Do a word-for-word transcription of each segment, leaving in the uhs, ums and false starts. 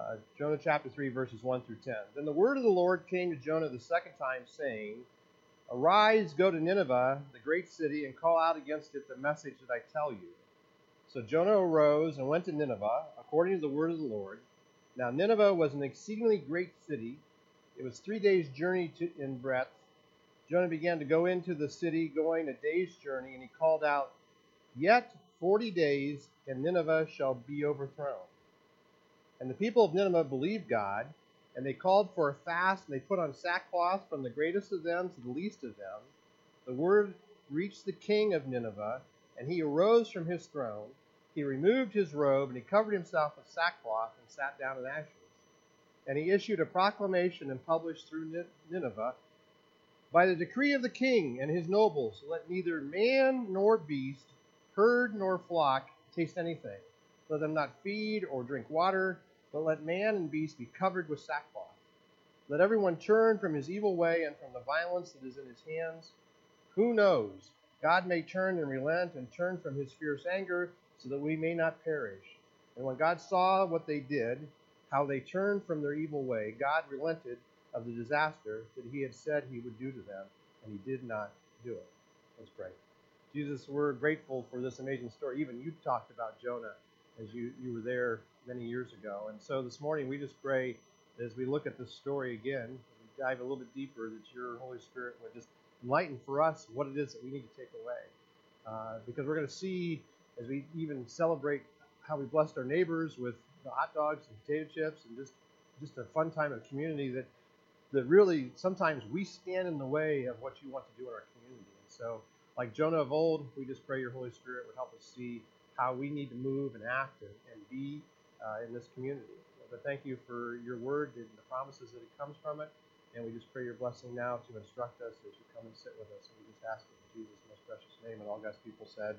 Uh, Jonah chapter three, verses one through ten. Then the word of the Lord came to Jonah the second time, saying, Arise, go to Nineveh, the great city, and call out against it the message that I tell you. So Jonah arose and went to Nineveh, according to the word of the Lord. Now Nineveh was an exceedingly great city. It was three days' journey to, in breadth. Jonah began to go into the city, going a day's journey, and he called out, Yet forty days, and Nineveh shall be overthrown. And the people of Nineveh believed God, and they called for a fast, and they put on sackcloth from the greatest of them to the least of them. The word reached the king of Nineveh, and he arose from his throne. He removed his robe, and he covered himself with sackcloth, and sat down in ashes. And he issued a proclamation and published through Nineveh, By the decree of the king and his nobles, let neither man nor beast, herd nor flock taste anything. Let them not feed or drink water, but let man and beast be covered with sackcloth. Let everyone turn from his evil way and from the violence that is in his hands. Who knows? God may turn and relent and turn from his fierce anger so that we may not perish. And when God saw what they did, how they turned from their evil way, God relented of the disaster that he had said he would do to them, and he did not do it. Let's pray. Jesus, we're grateful for this amazing story. Even you talked about Jonah as you, you were there many years ago. And so this morning we just pray that as we look at this story again, we dive a little bit deeper, that your Holy Spirit would just enlighten for us what it is that we need to take away. Uh, because we're going to see, as we even celebrate how we blessed our neighbors with the hot dogs and potato chips and just, just a fun time of community, that, that really sometimes we stand in the way of what you want to do in our community. And so, like Jonah of old, we just pray your Holy Spirit would help us see how we need to move and act and, and be uh, in this community. But thank you for your word and the promises that it comes from it. And we just pray your blessing now to instruct us as you come and sit with us. And we just ask it in Jesus' most precious name. And all God's people said,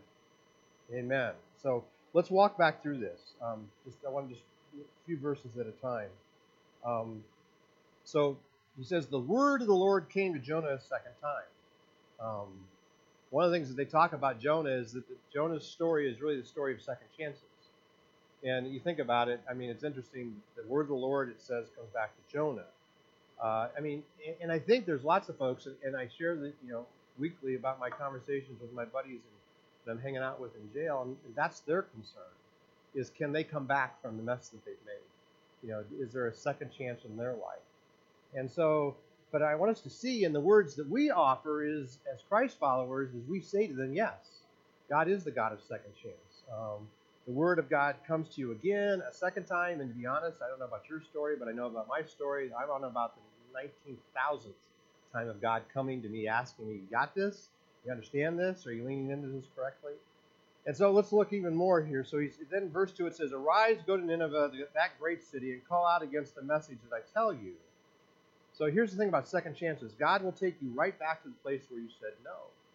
Amen. So let's walk back through this. Um, just I want to just a few verses at a time. Um, so he says, the word of the Lord came to Jonah a second time. Um, One of the things that they talk about Jonah is that the, Jonah's story is really the story of second chances. And you think about it, I mean, it's interesting. The word of the Lord, it says, comes back to Jonah. Uh, I mean, and I think there's lots of folks, and I share that, you know, weekly about my conversations with my buddies that I'm hanging out with in jail, and that's their concern, is can they come back from the mess that they've made? You know, is there a second chance in their life? And so, but I want us to see in the words that we offer is, as Christ followers, is we say to them, yes, God is the God of second chance. Um, the word of God comes to you again, a second time, and to be honest, I don't know about your story, but I know about my story. I don't know about the nineteen thousandth time of God coming to me, asking me, you got this? You understand this? Are you leaning into this correctly? And so let's look even more here. So he's, then in verse two it says, Arise, go to Nineveh, that great city, and call out against the message that I tell you. So here's the thing about second chances. God will take you right back to the place where you said no.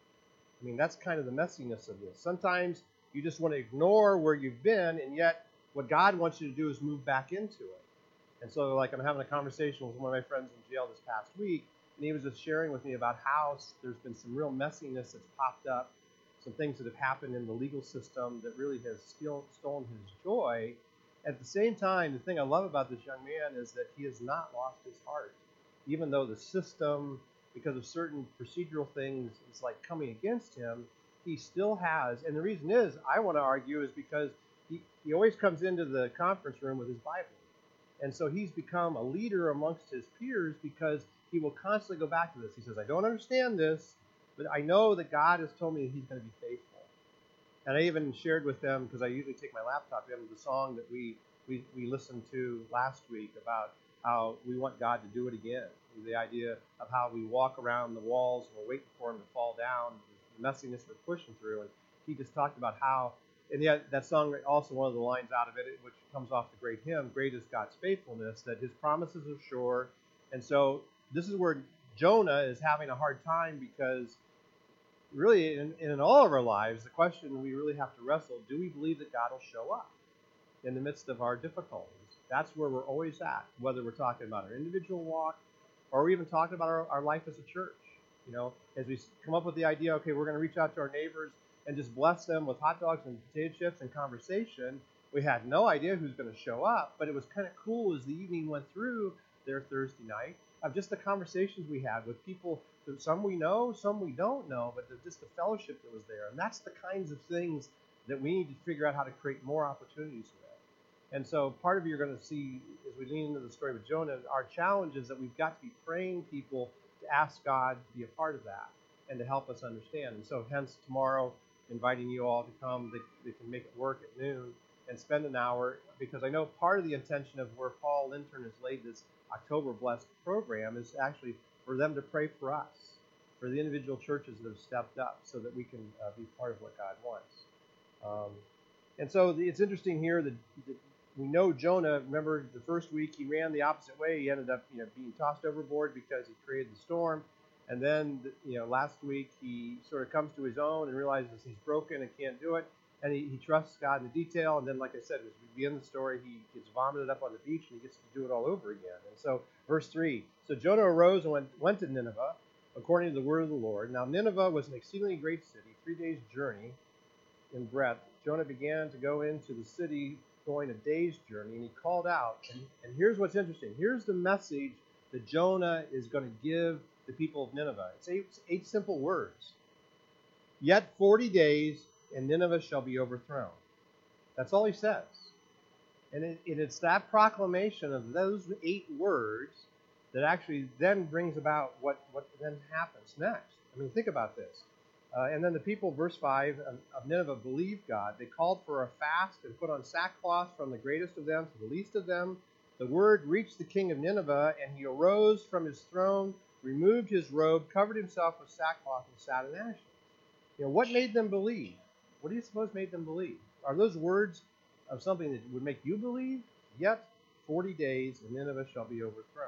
I mean, that's kind of the messiness of this. Sometimes you just want to ignore where you've been, and yet what God wants you to do is move back into it. And so, like, I'm having a conversation with one of my friends in jail this past week, and he was just sharing with me about how there's been some real messiness that's popped up, some things that have happened in the legal system that really has still stolen his joy. At the same time, the thing I love about this young man is that he has not lost his heart. Even though the system, because of certain procedural things, is like coming against him, he still has, and the reason is, I want to argue, is because he, he always comes into the conference room with his Bible. And so he's become a leader amongst his peers because he will constantly go back to this. He says, I don't understand this, but I know that God has told me that he's going to be faithful. And I even shared with them, because I usually take my laptop in, the song that we, we, we listened to last week about how we want God to do it again. The idea of how we walk around the walls and we're waiting for him to fall down, the messiness we're pushing through. And he just talked about how, and yet that song, also one of the lines out of it, which comes off the great hymn, Great is God's faithfulness, that his promises are sure. And so this is where Jonah is having a hard time, because really in, in all of our lives, the question we really have to wrestle, do we believe that God will show up in the midst of our difficulties? That's where we're always at, whether we're talking about our individual walk or we're even talking about our, our life as a church. You know, as we come up with the idea, okay, we're going to reach out to our neighbors and just bless them with hot dogs and potato chips and conversation, We had no idea who's going to show up, but it was kind of cool as the evening went through there Thursday night of just the conversations we had with people, some we know, some we don't know, but the, just the fellowship that was there. And that's the kinds of things that we need to figure out how to create more opportunities with. And so part of you're going to see, as we lean into the story with Jonah, our challenge is that we've got to be praying people to ask God to be a part of that and to help us understand. And so hence tomorrow, inviting you all to come, they, they can make it work at noon and spend an hour, because I know part of the intention of where Paul Lintern has laid this October Blessed program is actually for them to pray for us, for the individual churches that have stepped up so that we can uh, be part of what God wants. Um, and so the, it's interesting here that, that we know Jonah, remember the first week he ran the opposite way. He ended up you know, being tossed overboard because he created the storm. And then you know, last week he sort of comes to his own and realizes he's broken and can't do it. And he, he trusts God in the detail. And then, like I said, as we begin the story, he gets vomited up on the beach and he gets to do it all over again. And so, verse three, so Jonah arose and went, went to Nineveh, according to the word of the Lord. Now, Nineveh was an exceedingly great city, three days' journey in breadth. Jonah began to go into the city, going a day's journey, and he called out. And, and here's what's interesting. Here's the message that Jonah is going to give the people of Nineveh. It's eight, eight simple words. Yet forty days, and Nineveh shall be overthrown. That's all he says. And it, it, it's that proclamation of those eight words that actually then brings about what, what then happens next. I mean, think about this. Uh, and then the people, verse five, of, of Nineveh believed God. They called for a fast and put on sackcloth from the greatest of them to the least of them. The word reached the king of Nineveh, and he arose from his throne, removed his robe, covered himself with sackcloth, and sat in ashes. You know, what made them believe? What do you suppose made them believe? Are those words of something that would make you believe? Yet forty days, and Nineveh shall be overthrown.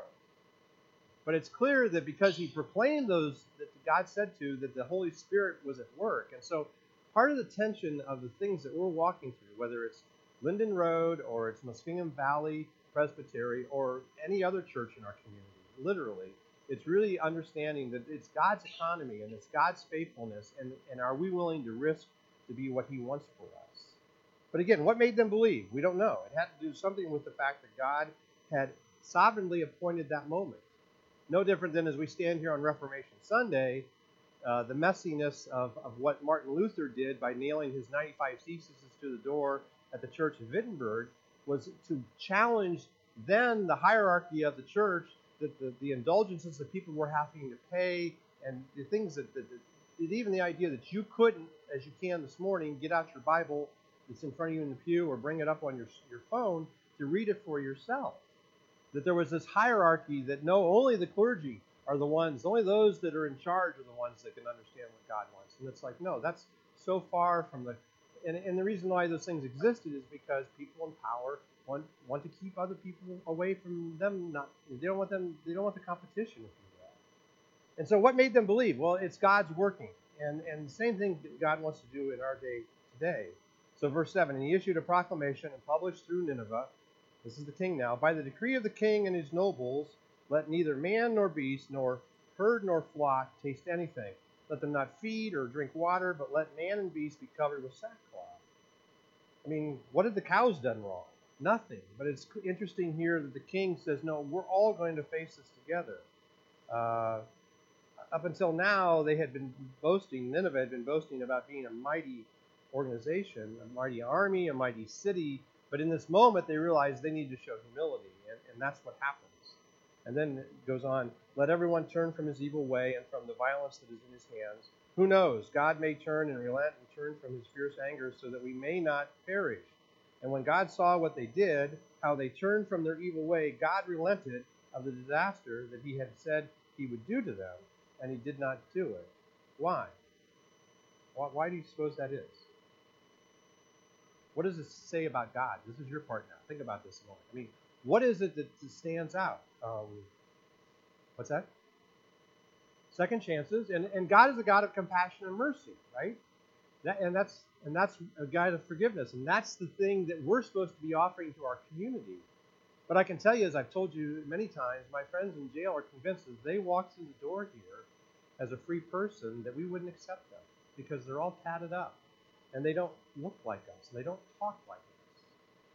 But it's clear that because he proclaimed those that God said to, that the Holy Spirit was at work. And so part of the tension of the things that we're walking through, whether it's Linden Road or it's Muskingum Valley Presbytery or any other church in our community, literally, it's really understanding that it's God's economy and it's God's faithfulness, and, and are we willing to risk to be what he wants for us? But again, what made them believe? We don't know. It had to do something with the fact that God had sovereignly appointed that moment. No different than as we stand here on Reformation Sunday, uh, the messiness of, of what Martin Luther did by nailing his ninety-five theses to the door at the church of Wittenberg was to challenge then the hierarchy of the church, that the, the indulgences that people were having to pay, and the things that, that, that even the idea that you couldn't, as you can this morning, get out your Bible that's in front of you in the pew or bring it up on your, your phone to read it for yourself. That there was this hierarchy that no, only the clergy are the ones, only those that are in charge are the ones that can understand what God wants. And it's like, no, that's so far from the, and, and the reason why those things existed is because people in power want want to keep other people away from them. Not, they don't want them, they don't want the competition, if you will. And so what made them believe? Well, it's God's working. And, and the same thing God wants to do in our day today. So verse seven, and he issued a proclamation and published through Nineveh, this is the king now, by the decree of the king and his nobles, let neither man nor beast, nor herd nor flock taste anything. Let them not feed or drink water, but let man and beast be covered with sackcloth. I mean, what had the cows done wrong? Nothing. But it's interesting here that the king says, no, we're all going to face this together. Uh, up until now, they had been boasting, Nineveh had been boasting about being a mighty organization, a mighty army, a mighty city. But in this moment, they realize they need to show humility, and, and that's what happens. And then it goes on, let everyone turn from his evil way and from the violence that is in his hands. Who knows? God may turn and relent and turn from his fierce anger so that we may not perish. And when God saw what they did, how they turned from their evil way, God relented of the disaster that he had said he would do to them, and he did not do it. Why? Why, why do you suppose that is? What does it say about God? This is your part now. Think about this a moment. I mean, what is it that stands out? Um, what's that? Second chances, and, and God is a God of compassion and mercy, right? That, and that's and that's a God of forgiveness, and that's the thing that we're supposed to be offering to our community. But I can tell you, as I've told you many times, my friends in jail are convinced as they walk through the door here as a free person that we wouldn't accept them because they're all tatted up, and they don't look like us, and they don't talk like us.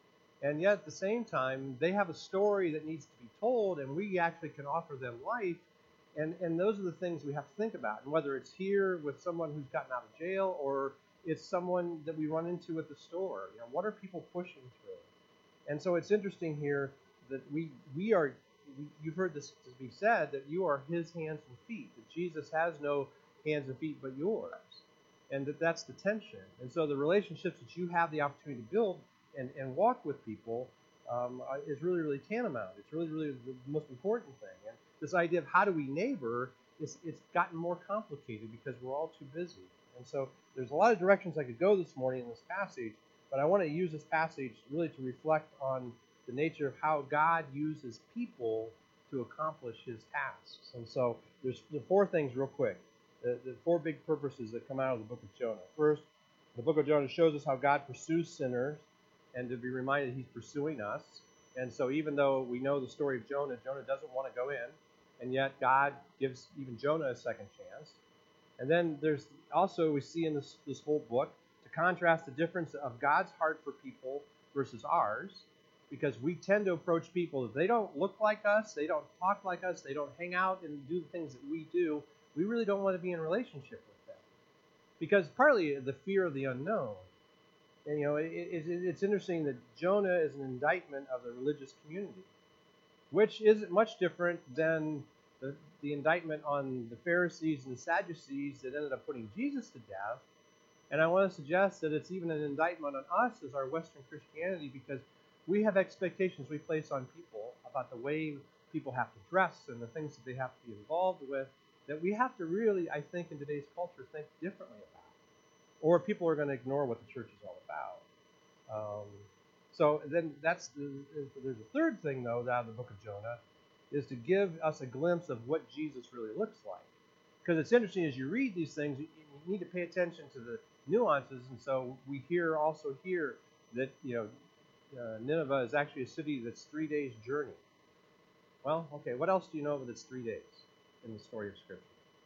And yet at the same time, they have a story that needs to be told, and we actually can offer them life. And, and those are the things we have to think about. And whether it's here with someone who's gotten out of jail, or it's someone that we run into at the store, you know, what are people pushing through? And so it's interesting here that we we are, we, you've heard this be said, that you are his hands and feet, that Jesus has no hands and feet but yours. And that that's the tension. And so the relationships that you have the opportunity to build and, and walk with people um, is really, really tantamount. It's really, really the most important thing. And this idea of how do we neighbor, is, it's gotten more complicated because we're all too busy. And so there's a lot of directions I could go this morning in this passage, but I want to use this passage really to reflect on the nature of how God uses people to accomplish his tasks. And so there's the four things real quick. The, the four big purposes that come out of the book of Jonah. First, the book of Jonah shows us how God pursues sinners, and to be reminded he's pursuing us. And so even though we know the story of Jonah, Jonah doesn't want to go in, and yet God gives even Jonah a second chance. And then there's also, we see in this, this whole book, to contrast the difference of God's heart for people versus ours, because we tend to approach people, if they don't look like us, they don't talk like us, they don't hang out and do the things that we do, we really don't want to be in a relationship with them. Because partly the fear of the unknown. And, you know, it, it, it's interesting that Jonah is an indictment of the religious community, which isn't much different than the, the indictment on the Pharisees and the Sadducees that ended up putting Jesus to death. And I want to suggest that it's even an indictment on us as our Western Christianity, because we have expectations we place on people about the way people have to dress and the things that they have to be involved with, that we have to really, I think, in today's culture, think differently about. Or people are going to ignore what the church is all about. Um, so then that's the, there's a third thing, though, out of the book of Jonah, is to give us a glimpse of what Jesus really looks like. Because it's interesting, as you read these things, you, you need to pay attention to the nuances. And so we hear also here that, you know, uh, Nineveh is actually a city that's three days' journey. Well, okay, what else do you know that's three days in the story of Scripture?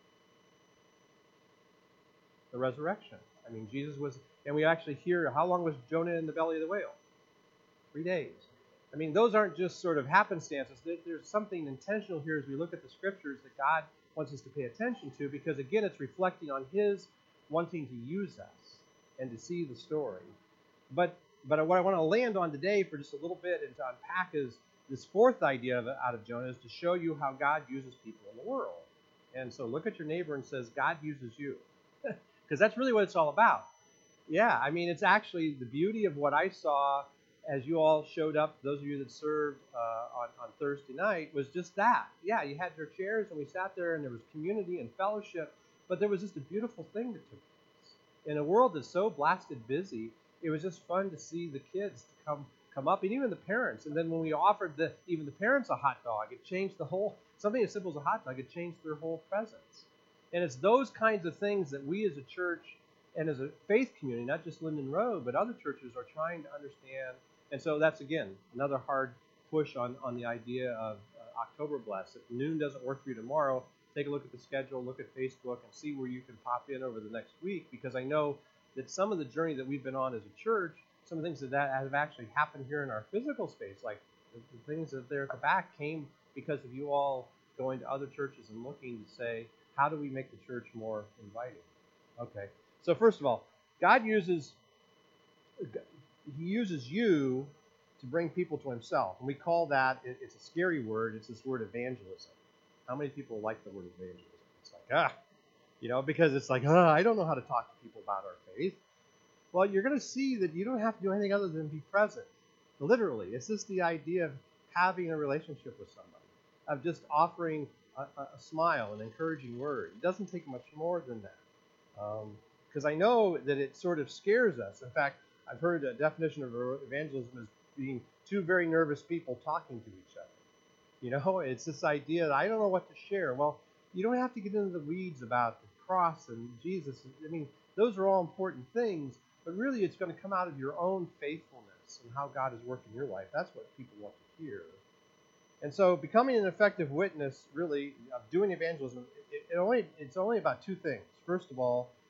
The resurrection. I mean, Jesus was, and we actually hear, how long was Jonah in the belly of the whale? Three days. I mean, those aren't just sort of happenstances. There's something intentional here as we look at the Scriptures that God wants us to pay attention to, because, again, it's reflecting on his wanting to use us and to see the story. But but what I want to land on today for just a little bit and to unpack is this fourth idea of, out of Jonah, is to show you how God uses people in the world. And so look at your neighbor and says, God uses you. Because that's really what it's all about. Yeah, I mean, it's actually the beauty of what I saw as you all showed up, those of you that served uh, on, on Thursday night, was just that. Yeah, you had your chairs and we sat there and there was community and fellowship, but there was just a beautiful thing that took place. In a world that's so blasted busy, it was just fun to see the kids to come come up, and even the parents. And then when we offered the even the parents a hot dog, it changed the whole, something as simple as a hot dog, it changed their whole presence. And it's those kinds of things that we as a church and as a faith community, not just Linden Road, but other churches are trying to understand. And so that's, again, another hard push on, on the idea of uh, October Bless. If noon doesn't work for you tomorrow, take a look at the schedule, look at Facebook, and see where you can pop in over the next week, because I know that some of the journey that we've been on as a church, some of the things that, that have actually happened here in our physical space, like the, the things that there at the back, came because of you all going to other churches and looking to say, how do we make the church more inviting? Okay, so first of all, God uses He uses you to bring people to himself. And we call that, it's a scary word, it's this word evangelism. How many people like the word evangelism? It's like, ah, you know, because it's like, ah, I don't know how to talk to people about our faith. Well, you're going to see that you don't have to do anything other than be present. Literally, it's just the idea of having a relationship with somebody, of just offering a, a smile, an encouraging word. It doesn't take much more than that. Because um, I know that it sort of scares us. In fact, I've heard a definition of evangelism as being two very nervous people talking to each other. You know, it's this idea that I don't know what to share. Well, you don't have to get into the weeds about the cross and Jesus. I mean, those are all important things, but really it's going to come out of your own faithfulness and how God has worked in your life. That's what people want to hear. And so becoming an effective witness, really, of doing evangelism, it, it only it's only about two things. First of all,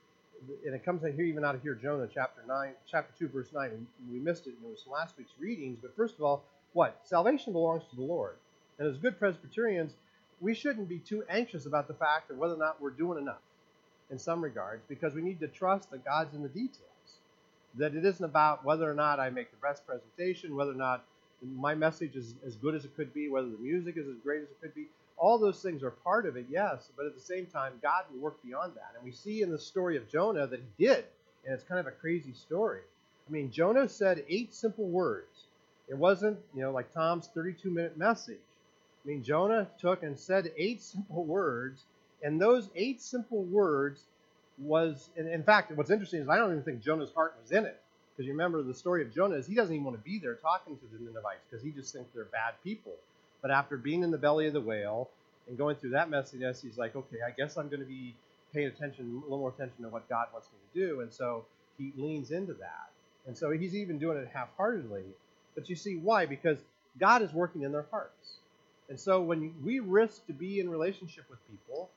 and it comes in here even out of here, Jonah chapter nine, chapter two, verse nine. And we missed it, and it was last week's readings. But first of all, what? Salvation belongs to the Lord. And as good Presbyterians, we shouldn't be too anxious about the fact of whether or not we're doing enough in some regards, because we need to trust that God's in the details. That it isn't about whether or not I make the best presentation, whether or not my message is as good as it could be, whether the music is as great as it could be. All those things are part of it, yes, but at the same time, God will work beyond that. And we see in the story of Jonah that he did, and it's kind of a crazy story. I mean, Jonah said eight simple words. It wasn't, you know, like Tom's thirty-two minute message. I mean, Jonah took and said eight simple words, and those eight simple words was, and in fact, what's interesting is I don't even think Jonah's heart was in it. Because you remember the story of Jonah is he doesn't even want to be there talking to the Ninevites because he just thinks they're bad people. But after being in the belly of the whale and going through that messiness, he's like, okay, I guess I'm going to be paying attention, a little more attention to what God wants me to do. And so he leans into that. And so he's even doing it half-heartedly. But you see why? Because God is working in their hearts. And so when we risk to be in relationship with people,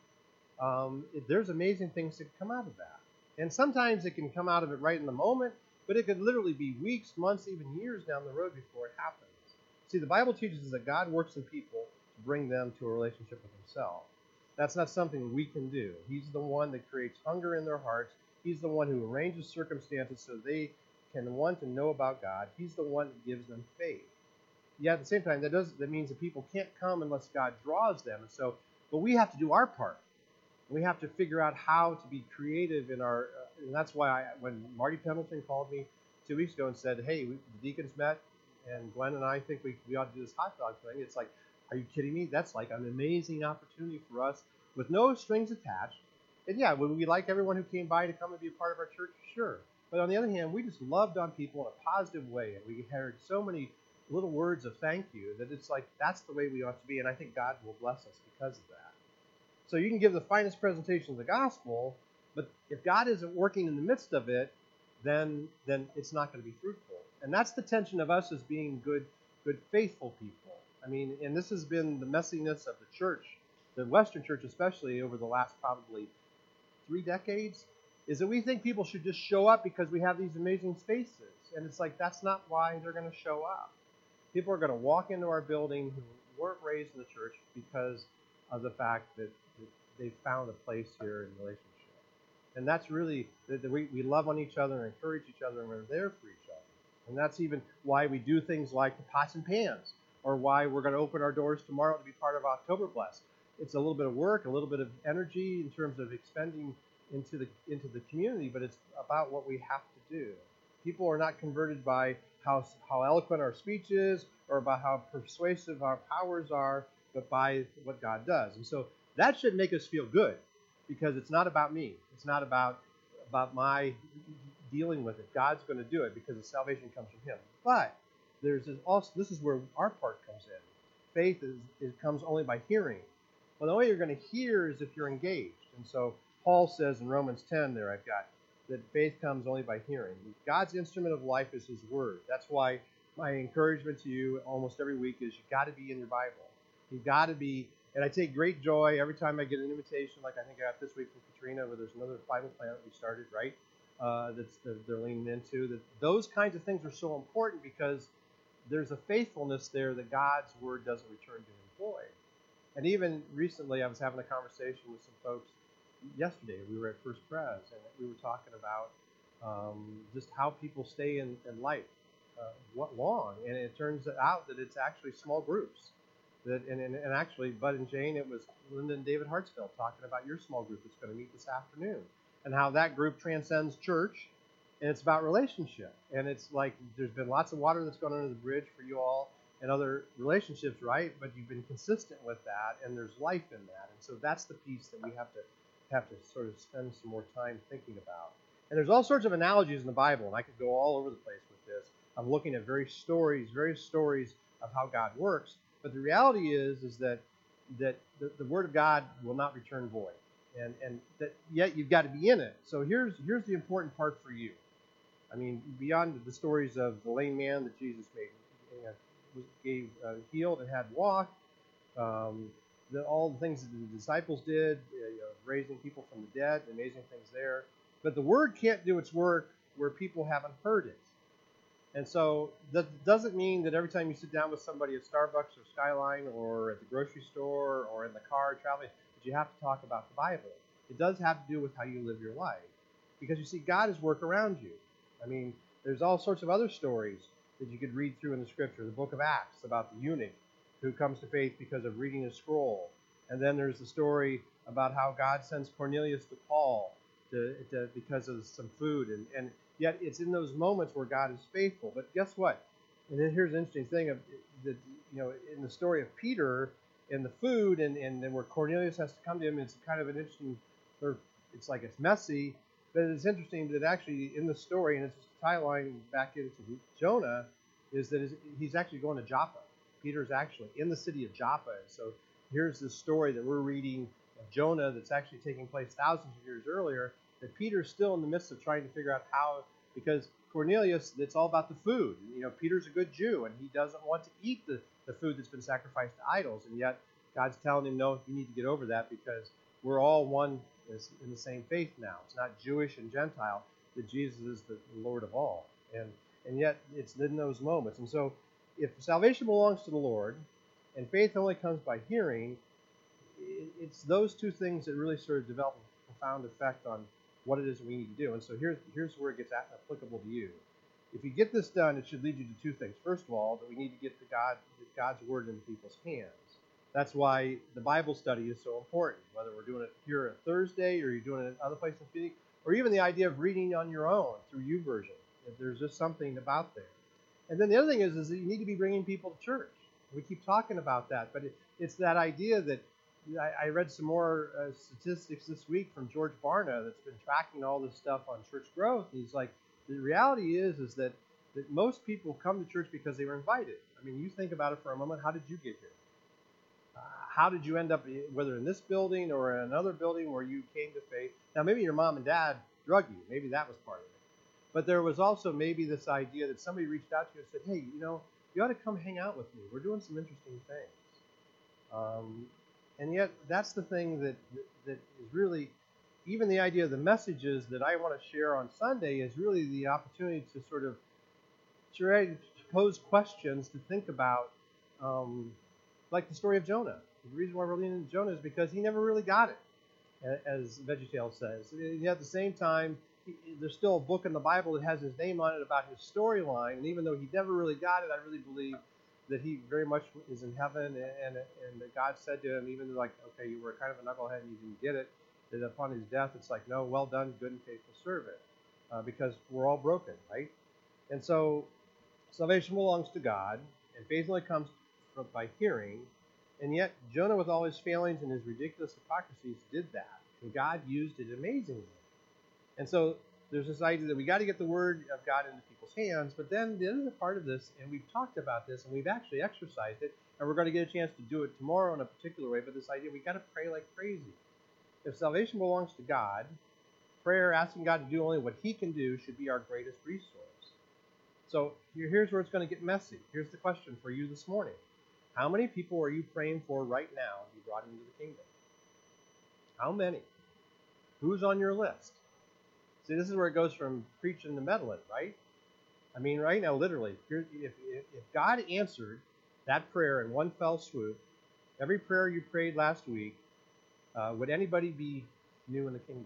um, it, there's amazing things that come out of that. And sometimes it can come out of it right in the moment, but it could literally be weeks, months, even years down the road before it happens. See, the Bible teaches us that God works in people to bring them to a relationship with himself. That's not something we can do. He's the one that creates hunger in their hearts. He's the one who arranges circumstances so they can want to know about God. He's the one that gives them faith. Yet at the same time, that does that means that people can't come unless God draws them. And so, but we have to do our part. We have to figure out how to be creative in our, uh, and that's why I, when Marty Pendleton called me two weeks ago and said, hey, we, the deacons met, and Glenn and I think we, we ought to do this hot dog thing. It's like, are you kidding me? That's like an amazing opportunity for us with no strings attached. And yeah, would we like everyone who came by to come and be a part of our church? Sure. But on the other hand, we just loved on people in a positive way, and we heard so many little words of thank you that it's like that's the way we ought to be, and I think God will bless us because of that. So you can give the finest presentation of the gospel, but if God isn't working in the midst of it, then then it's not going to be fruitful. And that's the tension of us as being good, good, faithful people. I mean, and this has been the messiness of the church, the Western church especially, over the last probably three decades, is that we think people should just show up because we have these amazing spaces. And it's like, that's not why they're going to show up. People are going to walk into our building who weren't raised in the church because of the fact that they found a place here in relationship. And that's really, that we, we love on each other and encourage each other, and we're there for each other. And that's even why we do things like the pots and pans, or why we're going to open our doors tomorrow to be part of October Bless. It's a little bit of work, a little bit of energy in terms of expending into the into the community, but it's about what we have to do. People are not converted by how how eloquent our speech is or by how persuasive our powers are, but by what God does. And so that should make us feel good, because it's not about me. It's not about about my dealing with it. God's going to do it because the salvation comes from him. But there's this also this is where our part comes in. Faith is, is comes only by hearing. Well, the way you're going to hear is if you're engaged. And so Paul says in Romans ten there, I've got, that faith comes only by hearing. God's instrument of life is his word. That's why my encouragement to you almost every week is you've got to be in your Bible. You've got to be, and I take great joy every time I get an invitation, like I think I got this week from Katrina, where there's another Bible plan that we started, right? Uh, that's that they're leaning into. That those kinds of things are so important because there's a faithfulness there that God's word doesn't return to him void. And even recently, I was having a conversation with some folks yesterday. We were at First Pres, and we were talking about um, just how people stay in, in life, uh, what long. And it turns out that it's actually small groups. That and, and, and actually, Bud and Jane, it was Linda and David Hartsfield talking about your small group that's going to meet this afternoon, and how that group transcends church, and it's about relationship. And it's like there's been lots of water that's gone under the bridge for you all and other relationships, right? But you've been consistent with that, and there's life in that. And so that's the piece that we have to have to sort of spend some more time thinking about. And there's all sorts of analogies in the Bible, and I could go all over the place with this. I'm looking at various stories, various stories of how God works. But the reality is, is that that the, the Word of God will not return void, and and that yet you've got to be in it. So here's here's the important part for you. I mean, beyond the stories of the lame man that Jesus made, you know, was gave uh, healed and had walked, um, the, all the things that the disciples did, uh, you know, raising people from the dead, amazing things there. But the word can't do its work where people haven't heard it. And so that doesn't mean that every time you sit down with somebody at Starbucks or Skyline or at the grocery store or in the car traveling, that you have to talk about the Bible. It does have to do with how you live your life. Because you see, God is work around you. I mean, there's all sorts of other stories that you could read through in the Scripture. The book of Acts about the eunuch who comes to faith because of reading a scroll. And then there's the story about how God sends Cornelius to Paul to, to, because of some food. And, and yet it's in those moments where God is faithful. But guess what? And then here's an interesting thing of that, you know, in the story of Peter and the food and, and then where Cornelius has to come to him, it's kind of an interesting, or it's like it's messy, but it's interesting that actually in the story, and it's just a tie line back into Jonah, is that he's actually going to Joppa. Peter's actually in the city of Joppa. And so here's this story that we're reading of Jonah that's actually taking place thousands of years earlier, that Peter's still in the midst of trying to figure out how, because Cornelius, it's all about the food. You know, Peter's a good Jew, and he doesn't want to eat the, the food that's been sacrificed to idols, and yet God's telling him, no, you need to get over that because we're all one in the same faith now. It's not Jewish and Gentile, that Jesus is the Lord of all. And and yet it's in those moments. And so if salvation belongs to the Lord, and faith only comes by hearing, it's those two things that really sort of develop a profound effect on what it is we need to do. And so here's, here's where it gets applicable to you. If you get this done, it should lead you to two things. First of all, that we need to get the God, God's word into people's hands. That's why the Bible study is so important, whether we're doing it here on Thursday or you're doing it at other places in Phoenix, or even the idea of reading on your own through YouVersion. There's just something about there. And then the other thing is, is that you need to be bringing people to church. We keep talking about that, but it, it's that idea that I, I read some more uh, statistics this week from George Barna that's been tracking all this stuff on church growth. And he's like, the reality is, is that, that most people come to church because they were invited. I mean, you think about it for a moment. How did you get here? Uh, how did you end up, whether in this building or in another building where you came to faith? Now, maybe your mom and dad drug you. Maybe that was part of it. But there was also maybe this idea that somebody reached out to you and said, hey, you know, you ought to come hang out with me. We're doing some interesting things. Um, and yet that's the thing that, that, that is really, even the idea of the messages that I want to share on Sunday is really the opportunity to sort of try to pose questions to think about, um, like the story of Jonah. The reason why we're leaning into Jonah is because he never really got it, as VeggieTales says. And yet at the same time, there's still a book in the Bible that has his name on it about his storyline, and even though he never really got it, I really believe that he very much is in heaven, and and, and that God said to him, even like, okay, you were kind of a knucklehead and you didn't get it, that upon his death, it's like, no, well done, good and faithful servant, uh, because we're all broken, right? And so salvation belongs to God, and faith only comes from, by hearing, and yet Jonah, with all his failings and his ridiculous hypocrisies, did that, and God used it amazingly. And so there's this idea that we got to get the word of God into people's hands, but then the other part of this, and we've talked about this, and we've actually exercised it, and we're going to get a chance to do it tomorrow in a particular way, but this idea, we got to pray like crazy. If salvation belongs to God, prayer, asking God to do only what he can do, should be our greatest resource. So here, here's where it's going to get messy. Here's the question for you this morning. How many people are you praying for right now to be brought into the kingdom? How many? Who's on your list? See, this is where it goes from preaching to meddling, right? I mean, right now, literally, if, if, if God answered that prayer in one fell swoop, every prayer you prayed last week, uh, would anybody be new in the kingdom?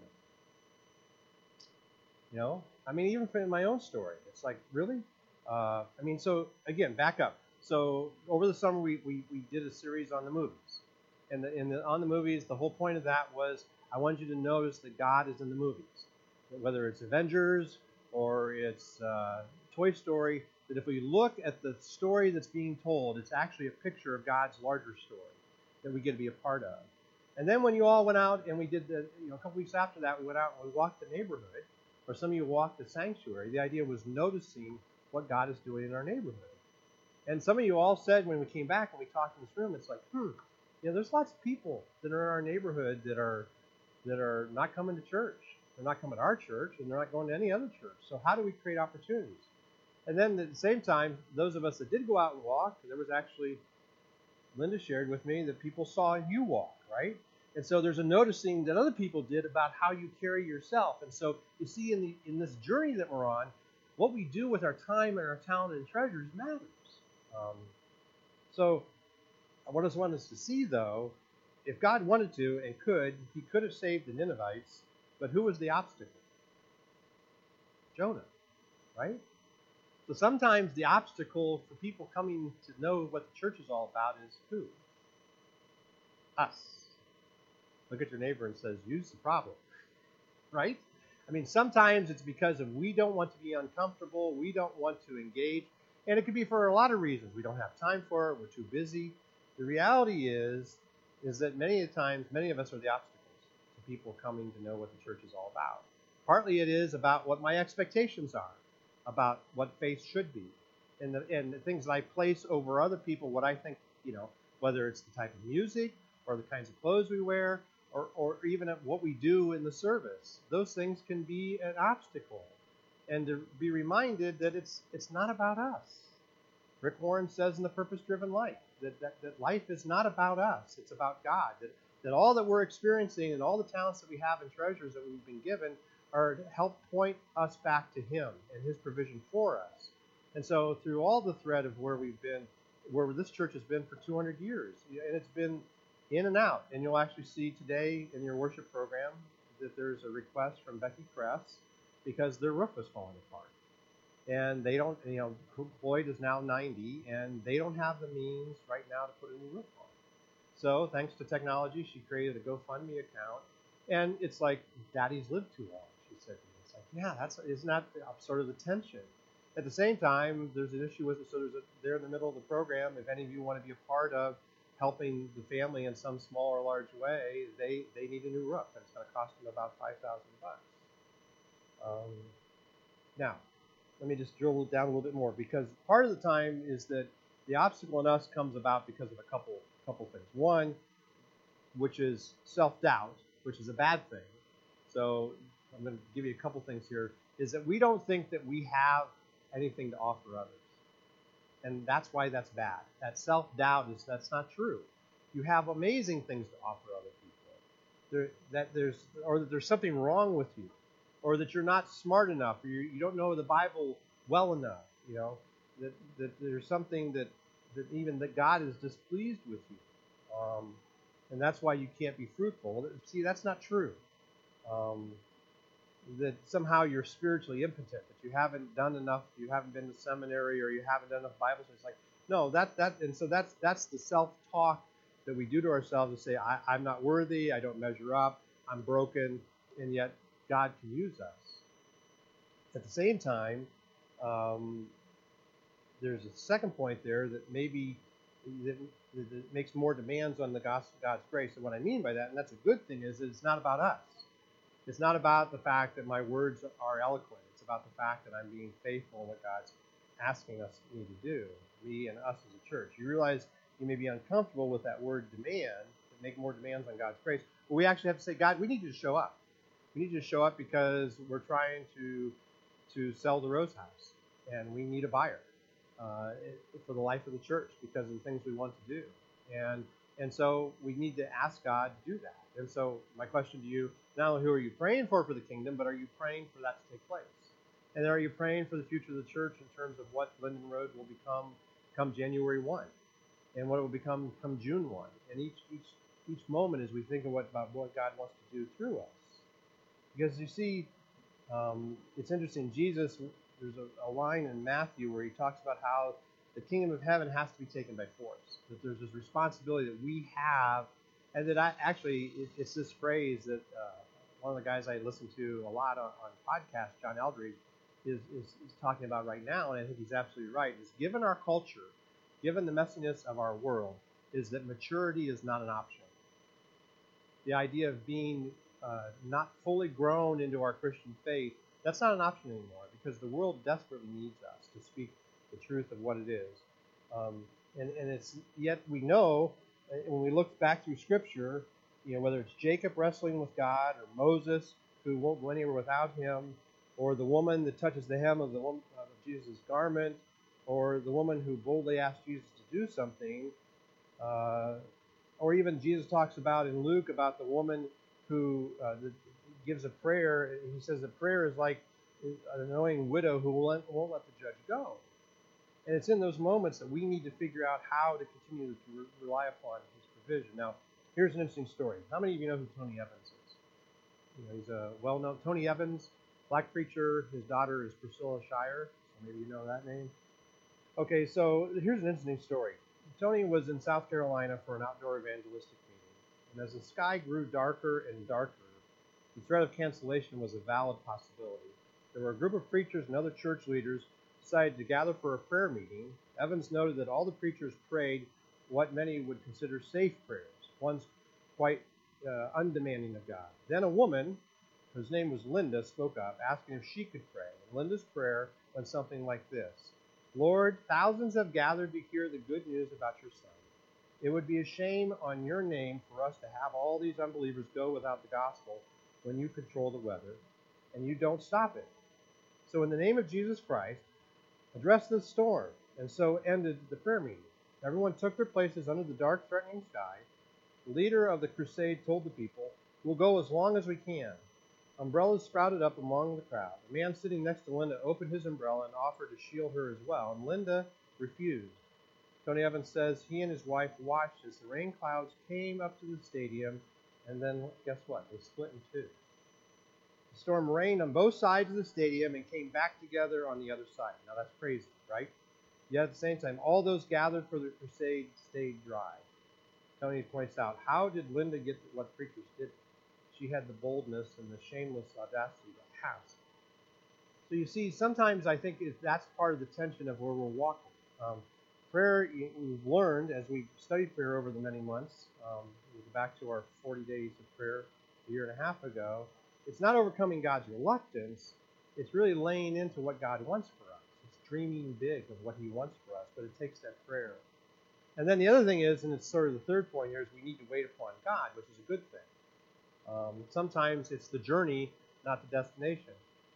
You know? I mean, even in my own story, it's like, really? Uh, I mean, so, again, back up. So, over the summer, we, we, we did a series on the movies. And, the, and the, on the movies, the whole point of that was I wanted you to notice that God is in the movies. Whether it's Avengers or it's uh, Toy Story, that if we look at the story that's being told, it's actually a picture of God's larger story that we get to be a part of. And then when you all went out and we did the, you know, a couple weeks after that, we went out and we walked the neighborhood, or some of you walked the sanctuary. The idea was noticing what God is doing in our neighborhood. And some of you all said when we came back and we talked in this room, it's like, hmm, you know, there's lots of people that are in our neighborhood that are that are not coming to church. They're not coming to our church, and they're not going to any other church. So how do we create opportunities? And then at the same time, those of us that did go out and walk, there was actually, Linda shared with me that people saw you walk, right? And so there's a noticing that other people did about how you carry yourself. And so you see in the in this journey that we're on, what we do with our time and our talent and treasures matters. Um, so what I just want us to see, though, if God wanted to and could, he could have saved the Ninevites, but who was the obstacle? Jonah, right? So sometimes the obstacle for people coming to know what the church is all about is who? Us. Look at your neighbor and says, use the problem, right? I mean, sometimes it's because of we don't want to be uncomfortable, we don't want to engage, and it could be for a lot of reasons. We don't have time for it, we're too busy. The reality is, is that many times, many of us are the obstacles to people coming to know what the church is all about. Partly it is about what my expectations are, about what faith should be, and the, and the things that I place over other people, what I think, you know, whether it's the type of music or the kinds of clothes we wear, or, or even at what we do in the service. Those things can be an obstacle. And to be reminded that it's it's not about us. Rick Warren says in The Purpose-Driven Life that, that, that life is not about us. It's about God. That, that all that we're experiencing and all the talents that we have and treasures that we've been given are to help point us back to him and his provision for us. And so through all the thread of where we've been, where this church has been for two hundred years, and it's been in and out. And you'll actually see today in your worship program that there's a request from Becky Kress because their roof is falling apart. And they don't, you know, Floyd is now ninety, and they don't have the means right now to put a new roof on. So thanks to technology, she created a GoFundMe account. And it's like, Daddy's lived too long, she said to me. It's like, yeah, that's, isn't that sort of the tension? At the same time, there's an issue with it. So there's a, there in the middle of the program, if any of you want to be a part of helping the family in some small or large way, they, they need a new roof, and it's going to cost them about five thousand bucks. Um, now, let me just drill down a little bit more, because part of the time is that the obstacle in us comes about because of a couple couple things. One, which is self-doubt, which is a bad thing. So I'm going to give you a couple things here, is that we don't think that we have anything to offer others. And that's why that's bad. That self-doubt is that's not true. You have amazing things to offer other people. There, that there's, or that there's something wrong with you, or that you're not smart enough, or you, you don't know the Bible well enough. You know that, that there's something that, that even that God is displeased with you, um, and that's why you can't be fruitful. See, that's not true. Um, that somehow you're spiritually impotent, that you haven't done enough, you haven't been to seminary, or you haven't done enough Bible studies. It's like, no, that that and so that's that's the self-talk that we do to ourselves to say, I, I'm not worthy, I don't measure up, I'm broken, and yet God can use us. At the same time, um, there's a second point there that maybe that, that makes more demands on the gospel, God's grace. And what I mean by that, and that's a good thing, is that it's not about us. It's not about the fact that my words are eloquent. It's about the fact that I'm being faithful in what God's asking us me to do, me and us as a church. You realize you may be uncomfortable with that word demand, to make more demands on God's grace. But we actually have to say, God, we need you to show up. We need you to show up because we're trying to to sell the Rose House, and we need a buyer uh, for the life of the church because of the things we want to do. And and so we need to ask God to do that. And so my question to you, not only who are you praying for for the kingdom, but are you praying for that to take place? And are you praying for the future of the church in terms of what Linden Road will become come January first, and what it will become come June first? And each each each moment as we think of what, about what God wants to do through us. Because you see, um, it's interesting, Jesus, there's a, a line in Matthew where he talks about how the kingdom of heaven has to be taken by force, that there's this responsibility that we have, and that I actually, it, it's this phrase that uh, one of the guys I listen to a lot on, on podcasts, John Eldridge, is, is, is talking about right now, and I think he's absolutely right, is given our culture, given the messiness of our world, is that maturity is not an option. The idea of being uh, not fully grown into our Christian faith, that's not an option anymore, because the world desperately needs us to speak the truth of what it is. Um, and, and it's yet we know, when we look back through Scripture, you know, whether it's Jacob wrestling with God, or Moses who won't go anywhere without him, or the woman that touches the hem of the woman, of Jesus' garment, or the woman who boldly asked Jesus to do something, uh, or even even Jesus talks about in Luke about the woman who uh, the, gives a prayer. He says the prayer is like an annoying widow who won't, won't let the judge go. And it's in those moments that we need to figure out how to continue to re- rely upon his provision. Now, here's an interesting story. How many of you know who Tony Evans is? You know, he's a well-known Tony Evans, black preacher. His daughter is Priscilla Shire, so maybe you know that name. Okay, so here's an interesting story. Tony was in South Carolina for an outdoor evangelistic meeting, and as the sky grew darker and darker, the threat of cancellation was a valid possibility. There were a group of preachers and other church leaders decided to gather for a prayer meeting. Evans noted that all the preachers prayed what many would consider safe prayers, ones quite uh, undemanding of God. Then a woman, whose name was Linda, spoke up, asking if she could pray. And Linda's prayer went something like this: Lord, thousands have gathered to hear the good news about your Son. It would be a shame on your name for us to have all these unbelievers go without the gospel when you control the weather, and you don't stop it. So in the name of Jesus Christ, address the storm. And so ended the prayer meeting. Everyone took their places under the dark, threatening sky. The leader of the crusade told the people, we'll go as long as we can. Umbrellas sprouted up among the crowd. A man sitting next to Linda opened his umbrella and offered to shield her as well, and Linda refused. Tony Evans says he and his wife watched as the rain clouds came up to the stadium, and then guess what? They split in two. The storm rained on both sides of the stadium and came back together on the other side. Now that's crazy, right? Yet at the same time, all those gathered for the crusade stayed dry. Tony points out, how did Linda get what preachers did? She had the boldness and the shameless audacity to ask. So you see, sometimes I think that's part of the tension of where we're walking. Um, prayer, we've learned as we studied prayer over the many months, um, we go back to our forty days of prayer a year and a half ago, it's not overcoming God's reluctance, it's really laying into what God wants for us. It's dreaming big of what he wants for us, but it takes that prayer. And then the other thing is, and it's sort of the third point here, is we need to wait upon God, which is a good thing. Um, sometimes it's the journey, not the destination.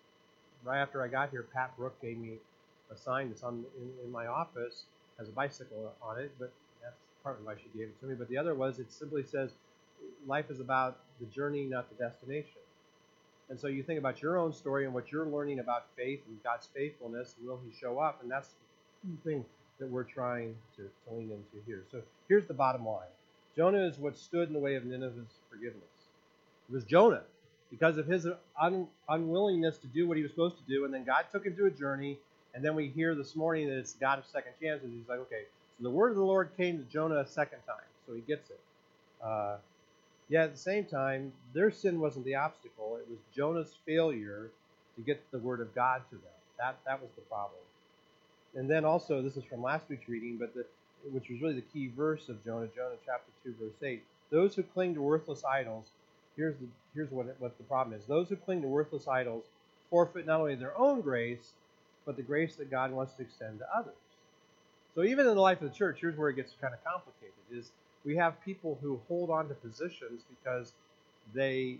Right after I got here, Pat Brook gave me a sign that's on in, in my office, has a bicycle on it, but that's partly why she gave it to me. But the other was, it simply says, life is about the journey, not the destination. And so you think about your own story and what you're learning about faith and God's faithfulness, and will he show up? And that's the thing that we're trying to, to lean into here. So here's the bottom line. Jonah is what stood in the way of Nineveh's forgiveness. It was Jonah, because of his un, unwillingness to do what he was supposed to do, and then God took him to a journey, and then we hear this morning that it's God of second chances. He's like, okay, so the word of the Lord came to Jonah a second time, so he gets it. Uh, yet at the same time, their sin wasn't the obstacle. It was Jonah's failure to get the word of God to them. That, that was the problem. And then also, this is from last week's reading, but the, which was really the key verse of Jonah, Jonah chapter two, verse eight. Those who cling to worthless idols, here's the, here's what, it, what the problem is. Those who cling to worthless idols forfeit not only their own grace, but the grace that God wants to extend to others. So even in the life of the church, here's where it gets kind of complicated, is we have people who hold on to positions because they,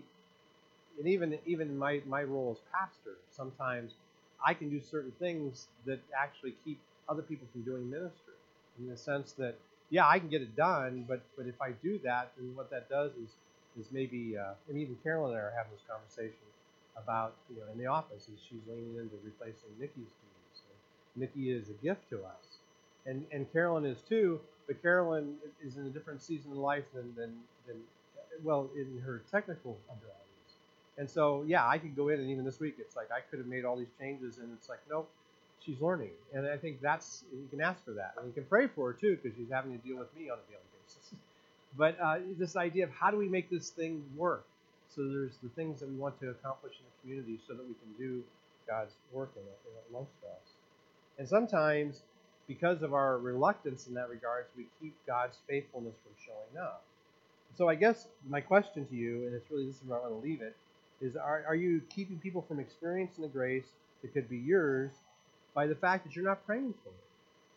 and even even my, my role as pastor, sometimes I can do certain things that actually keep other people from doing ministry, in the sense that, yeah, I can get it done, but but if I do that, then what that does is is maybe, uh, and even Carolyn and I are having this conversation about, you know, in the office, is she's leaning into replacing Nikki's duties. And Nikki is a gift to us, and and Carolyn is too, but Carolyn is in a different season in life than than, than well, in her technical abilities. And so, yeah, I could go in, and even this week, it's like I could have made all these changes, and it's like, nope, she's learning. And I think that's, you can ask for that. And you can pray for her, too, because she's having to deal with me on a daily basis. But uh, this idea of how do we make this thing work? So there's the things that we want to accomplish in the community so that we can do God's work in it, in it amongst us. And sometimes, because of our reluctance in that regard, we keep God's faithfulness from showing up. So I guess my question to you, and it's really, this is where I want to leave it, is are, are you keeping people from experiencing the grace that could be yours by the fact that you're not praying for them?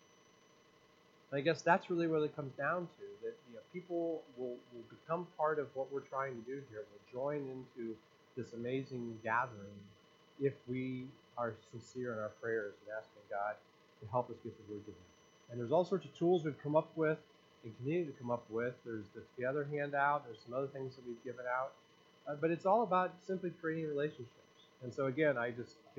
And I guess that's really what it comes down to, that, you know, people will, will become part of what we're trying to do here, will join into this amazing gathering if we are sincere in our prayers and asking God to help us get the word to them. And there's all sorts of tools we've come up with. and continue to come up with. There's the Together handout. There's some other things that we've given out. Uh, but it's all about simply creating relationships. And so, again, I just